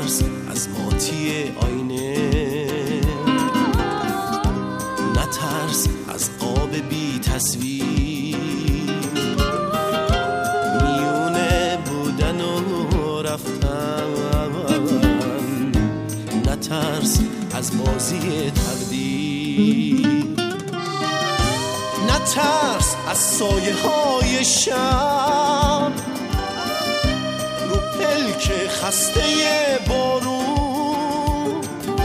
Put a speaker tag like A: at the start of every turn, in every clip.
A: نترس از ماتی آینه، نترس از قاب بی تصویر، میونه بودن و رفتن، نترس از بازی تقدیر، نترس از سایه های شب رو پلک خسته بارون،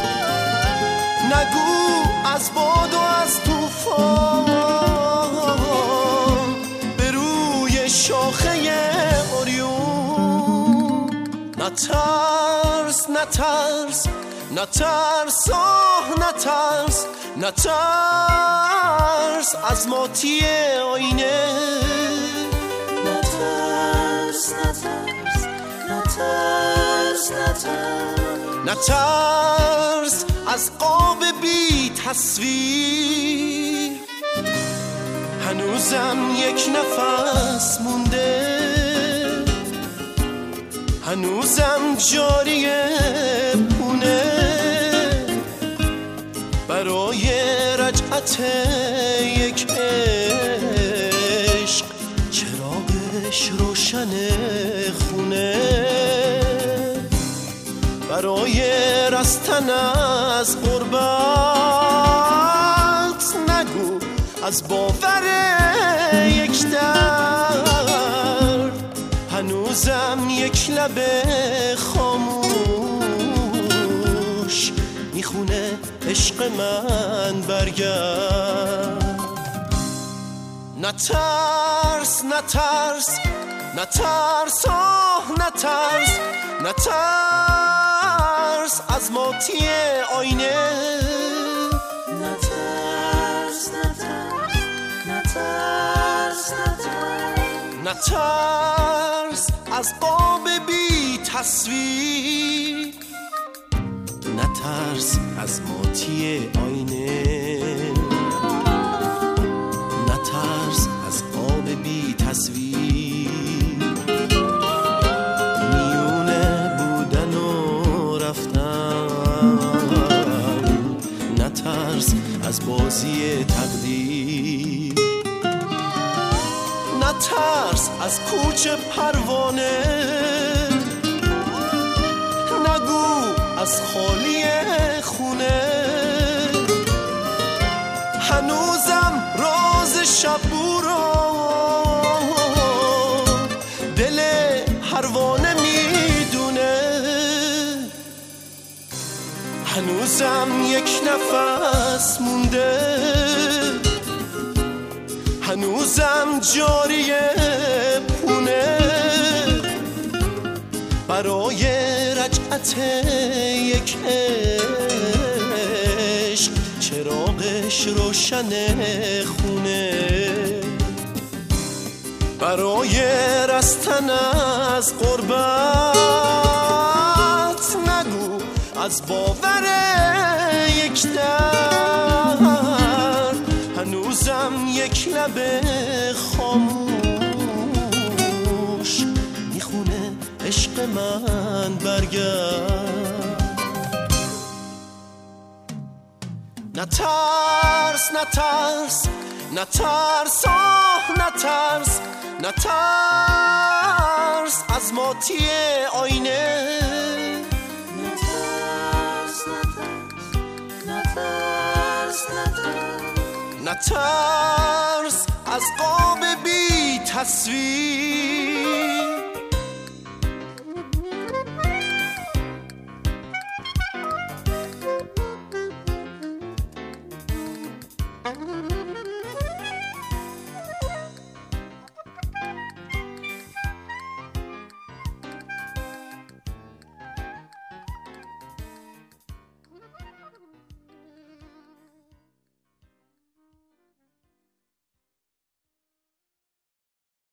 A: نگو از باد و از طوفان به روی شاخه اوریون، نترس نترس نترس آه نترس، نترس از ماتی آینه، نترس نترس نترس نترس، نترس از قاب بی تصویر، هنوزم یک نفس مونده، هنوزم جاریه پونه برای رجعت یک عشق، چراغش روشن خونه برای رستن از غربت، نگو از باور یک درد، هنوزم یک لب خاموش میخونه عشق من برگرد، نترس نترس نترس آه نترس، نترس از ماتی آینه، نترس نترس نترس نترس، نترس از قاب بی تصویر، نترس از ماتی آینه، نترس از قاب بی تصویر، میونه بودن و رفتن، نترس از بازی تقدیر، نترس از کوچه پروانه، نگو از خالی خونه، هنوزم راز شبو رو دل پروانه میدونه، هنوزم یک نفس مونده، هنوزم جاریه پونه برای رجعت یک عشق، چراغش روشن خونه برای رستن از غربت، نگو از باور یک درد، هنوزم یک لب خاموش میخونه عشق من برگرد، نترس نترس نترس آه نترس، نترس از ماتی آینه، نترس نترس نترس نترس از قاب بی تصویر،